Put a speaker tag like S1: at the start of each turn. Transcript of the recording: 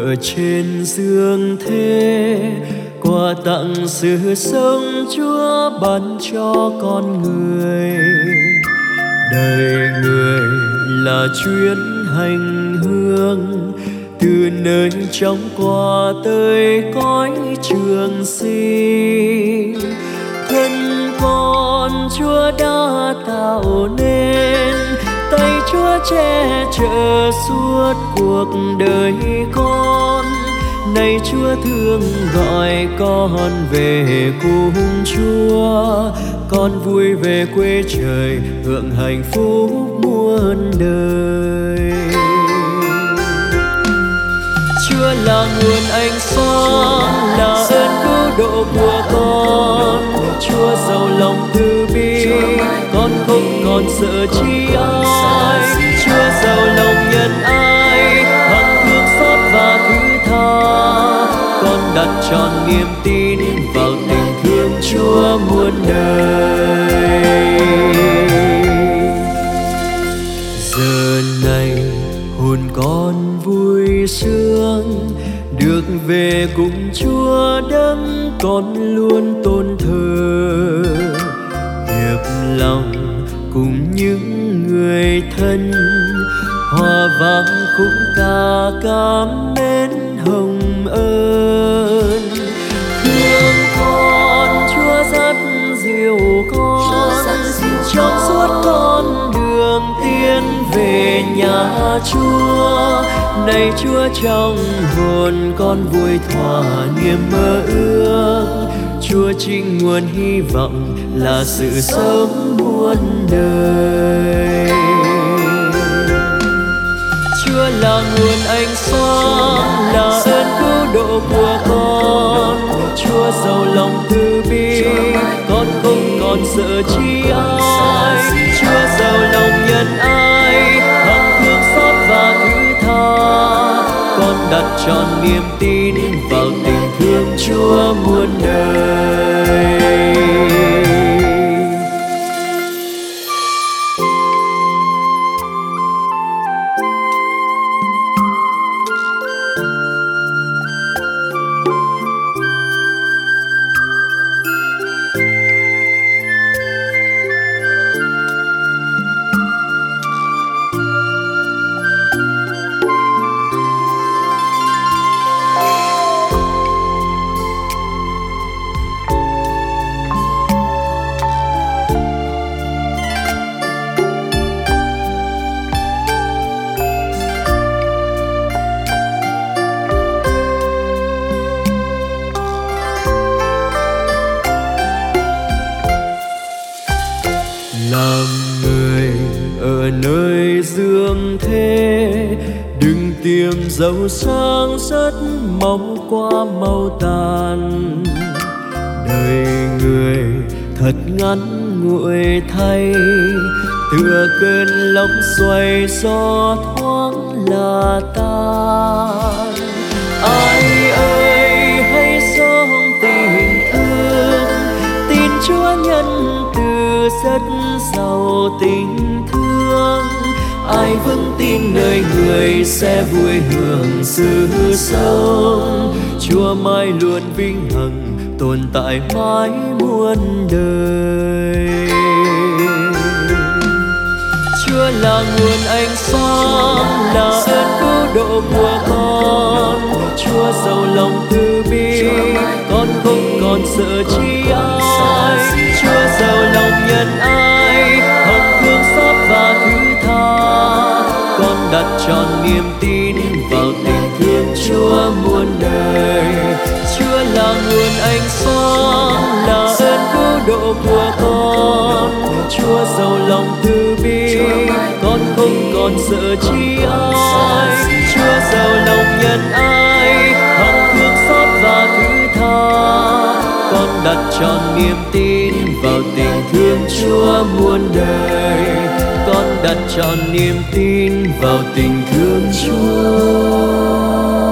S1: ở trên dương thế, quà tặng sự sống Chúa ban cho con người. Đời người là chuyến hành hương, từ nơi trong qua tới cõi trường sinh. Thân con Chúa đã tạo nên, tay Chúa che chở suốt cuộc đời con. Này Chúa thương gọi con về cùng Chúa, con vui về quê trời hưởng hạnh phúc muôn đời. Chúa là nguồn ánh sáng, là ơn cứu độ của con. Chúa giàu lòng từ bi, con không còn sợ chi ai. Chúa giàu lòng nhân ái, hằng thương xót và thứ tha. Con đặt trọn niềm tin vào tình thương Chúa muôn đời. Giờ này hồn con vui sướng, được về cùng Chúa đấng con luôn tôn thờ. Hiệp lòng cùng những người thân, hòa vang khúc ca cảm mến hồng ơn. Thương con Chúa dắt dìu con, trong suốt con đường tiến về nhà Chúa. Này Chúa trong hồn con vui thỏa niềm mơ ước. Chúa chính nguồn hy vọng là sự sống muôn đời. Chúa là nguồn ánh sáng, là ơn cứu độ của con. Chúa giàu lòng từ bi, con không còn sợ chi ai. Chúa giàu lòng nhân ái, hằng thương xót và thứ tha. Con đặt trọn niềm tin vào tình thương Chúa muôn đời. Làm người ở nơi dương thế, đừng tìm giàu sang rất mau qua mau tàn. Đời người thật ngắn ngủi thay, tựa cơn lốc xoay gió thoáng là tan. Ai ơi hãy sống tình thương, tin Chúa nhân từ rất giàu tình thương. Ai vững tin nơi người sẽ vui hưởng sự sống. Chúa mãi luôn vinh hằng tồn tại mãi muôn đời. Chúa là nguồn ánh sáng, là ơn cứu độ của con. Chúa giàu lòng từ bi, con không còn sợ chi ai. Chúa giàu lòng nhân ái, hằng thương xót và thứ tha. Con đặt trọn niềm tin vào tình thương Chúa muôn đời. Chúa là nguồn ánh sáng, là ơn cứu độ của con. Chúa giàu lòng từ bi, con không còn sợ chi ai. Chúa giàu lòng nhân ái, hằng thương xót và thứ tha. Con đặt trọn niềm tin vào tình thương Chúa muôn đời. Con đặt trọn niềm tin vào tình thương Chúa